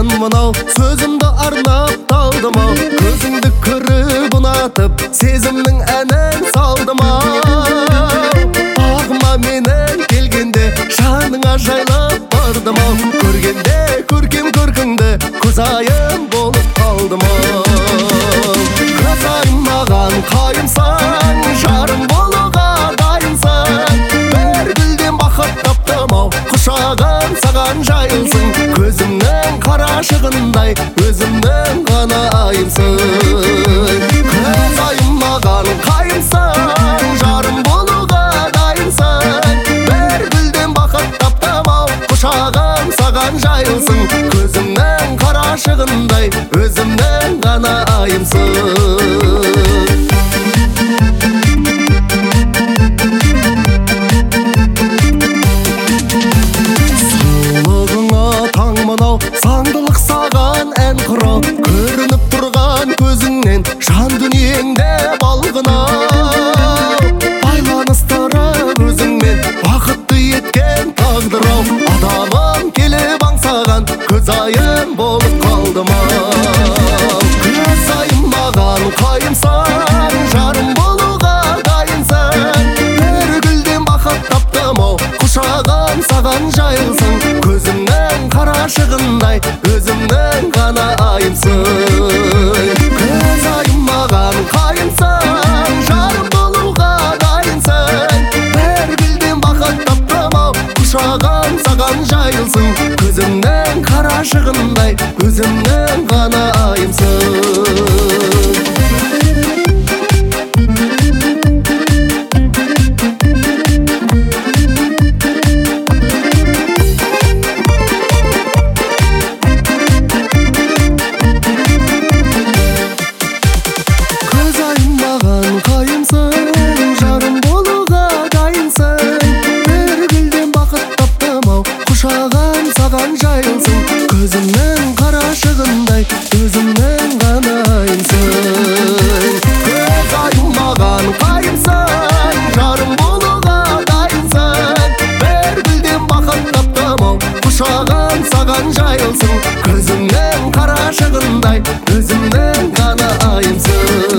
айтқан мынау сөзімді арнап талдым ау, көзіңді көріп ұнатып сезімнің әнін салдым ау. Ағыма менің келгенде жаныңа жайлап бардым ау, көргенде көркем көркіңді көзайым болып қалдым ау. Көзайым маған қайымсаң, жарым болуға дайынсың, бір гүлден бақыт таптым ау, құшағым саған жайылсын, көзімнің қарашығындай өзімнің ғана айымсың. Көзайым маған қайымсаң, жарым болуға дайынсың, бір гүлден бақыт таптым ау, құшағым саған жайылсын, көзімнің қарашығындай өзімнің ғана айымсың. Саңдылық саған ән құрау, көрініп тұрған көзіңнен жан дүниеңде балғынау. Байланыстырып өзіңмен бақытты еткен тағдырау, адамым келіп аңсаған көзайым болып қалдым ау. Көзайым маған қайымсаң, жарым болуға дайынсың, бір гүлден бақыт таптым ау, құшағым саған жайылсын, көзімнің қарашығындай өзімнің ғана айымсың. Көзайым маған қайымсаң, жарым болуға дайынсың, бір гүлден бақыт таптым ау, құшағым саған жайылсын, көзімнің қарашығындай өзімнің ғана айымсың. Құшағым саған жайылсын, көзімнің қарашығындай өзімнің ғана айымсың. Көзайым маған қайымсаң, жарым болуға дайынсың, бір гүлден бақыт таптым ау, құшағым саған жайылсын, көзімнің қарашығындай өзімнің ғана айымсың.